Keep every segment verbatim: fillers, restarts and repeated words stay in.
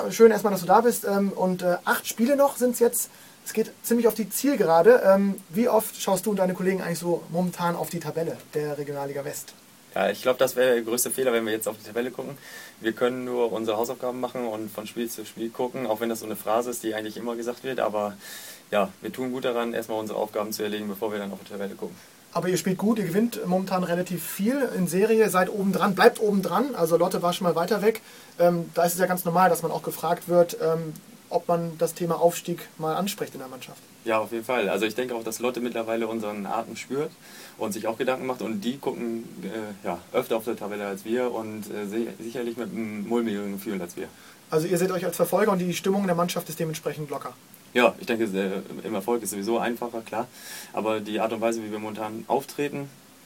Schön erstmal, dass du da bist. Ähm, und äh, acht Spiele noch sind es jetzt. Es geht ziemlich auf die Zielgerade. Ähm, wie oft schaust du und deine Kollegen eigentlich so momentan auf die Tabelle der Regionalliga West? Ja, ich glaube, das wäre der größte Fehler, wenn wir jetzt auf die Tabelle gucken. Wir können nur unsere Hausaufgaben machen und von Spiel zu Spiel gucken, auch wenn das so eine Phrase ist, die eigentlich immer gesagt wird. Aber ja, wir tun gut daran, erstmal unsere Aufgaben zu erledigen, bevor wir dann auf die Tabelle gucken. Aber ihr spielt gut, ihr gewinnt momentan relativ viel in Serie, seid oben dran, bleibt oben dran. Also Lotte war schon mal weiter weg. Ähm, da ist es ja ganz normal, dass man auch gefragt wird, ähm, ob man das Thema Aufstieg mal anspricht in der Mannschaft. Ja, auf jeden Fall. Also ich denke auch, dass Lotte mittlerweile unseren Atem spürt und sich auch Gedanken macht. Und die gucken äh, ja, öfter auf der Tabelle als wir und äh, sicherlich mit einem mulmigeren Gefühl als wir. Also ihr seht euch als Verfolger und die Stimmung der Mannschaft ist dementsprechend locker. Ja, ich denke, im Erfolg ist sowieso einfacher, klar. Aber die Art und Weise, wie wir momentan auftreten,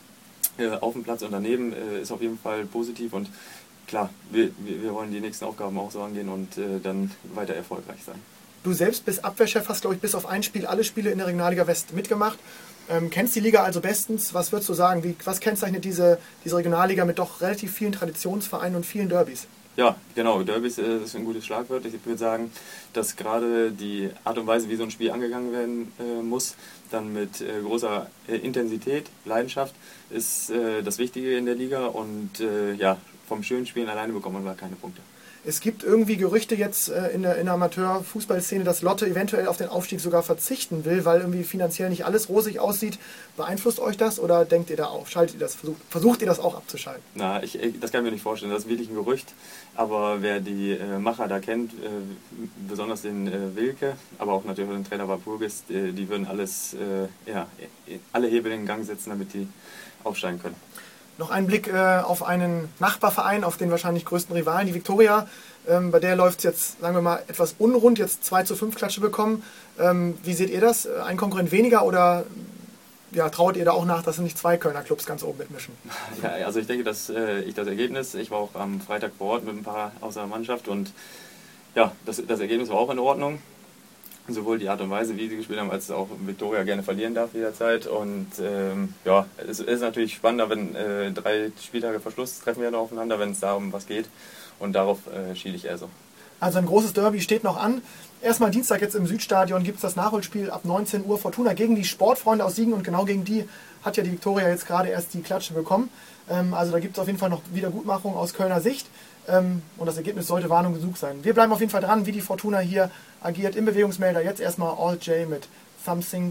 äh, auf dem Platz und daneben, äh, ist auf jeden Fall positiv. Und klar, wir, wir wollen die nächsten Aufgaben auch so angehen und äh, dann weiter erfolgreich sein. Du selbst bist Abwehrchef, hast, glaube ich, bis auf ein Spiel alle Spiele in der Regionalliga West mitgemacht. Ähm, kennst die Liga also bestens. Was würdest du sagen? Wie, was kennzeichnet diese, diese Regionalliga mit doch relativ vielen Traditionsvereinen und vielen Derbys? Ja, genau. Derbys äh, ist ein gutes Schlagwort. Ich würde sagen, dass gerade die Art und Weise, wie so ein Spiel angegangen werden äh, muss, dann mit äh, großer äh, Intensität, Leidenschaft, ist äh, das Wichtige in der Liga. Und äh, ja, vom schönen Spielen alleine bekommt man keine Punkte. Es gibt irgendwie Gerüchte jetzt äh, in der, in der Amateur-Fußballszene, dass Lotte eventuell auf den Aufstieg sogar verzichten will, weil irgendwie finanziell nicht alles rosig aussieht. Beeinflusst euch das oder denkt ihr da auf? Schaltet ihr das? Versucht, versucht ihr das auch abzuschalten? Na, ich, das kann ich mir nicht vorstellen. Das ist wirklich ein Gerücht. Aber wer die äh, Macher da kennt, äh, besonders den äh, Wilke, aber auch natürlich den Trainer Walpurgis, äh, die würden alles, äh, ja, alle Hebel in Gang setzen, damit die aufsteigen können. Noch ein Blick äh, auf einen Nachbarverein, auf den wahrscheinlich größten Rivalen, die Viktoria. Ähm, bei der läuft es jetzt, sagen wir mal, etwas unrund, jetzt zwei zu fünf Klatsche bekommen. Ähm, wie seht ihr das? Ein Konkurrent weniger oder ja, traut ihr da auch nach, dass nicht zwei Kölner Clubs ganz oben mitmischen? Ja, also ich denke, dass äh, ich das Ergebnis, ich war auch am Freitag vor Ort mit ein paar aus der Mannschaft und ja, das, das Ergebnis war auch in Ordnung. Sowohl die Art und Weise, wie sie gespielt haben, als auch Viktoria gerne verlieren darf jederzeit. Und ähm, ja, es ist natürlich spannender, wenn äh, drei Spieltage vor Schluss treffen wir noch aufeinander, wenn es darum was geht. Und darauf äh, schiele ich eher so. Also ein großes Derby steht noch an. Erstmal Dienstag jetzt im Südstadion gibt es das Nachholspiel ab neunzehn Uhr. Fortuna gegen die Sportfreunde aus Siegen und genau gegen die hat ja die Viktoria jetzt gerade erst die Klatsche bekommen. Ähm, also da gibt es auf jeden Fall noch Wiedergutmachung aus Kölner Sicht. Ähm, und das Ergebnis sollte Warnung genug sein. Wir bleiben auf jeden Fall dran, wie die Fortuna hier agiert im Bewegungsmelder. Jetzt erstmal All J mit Something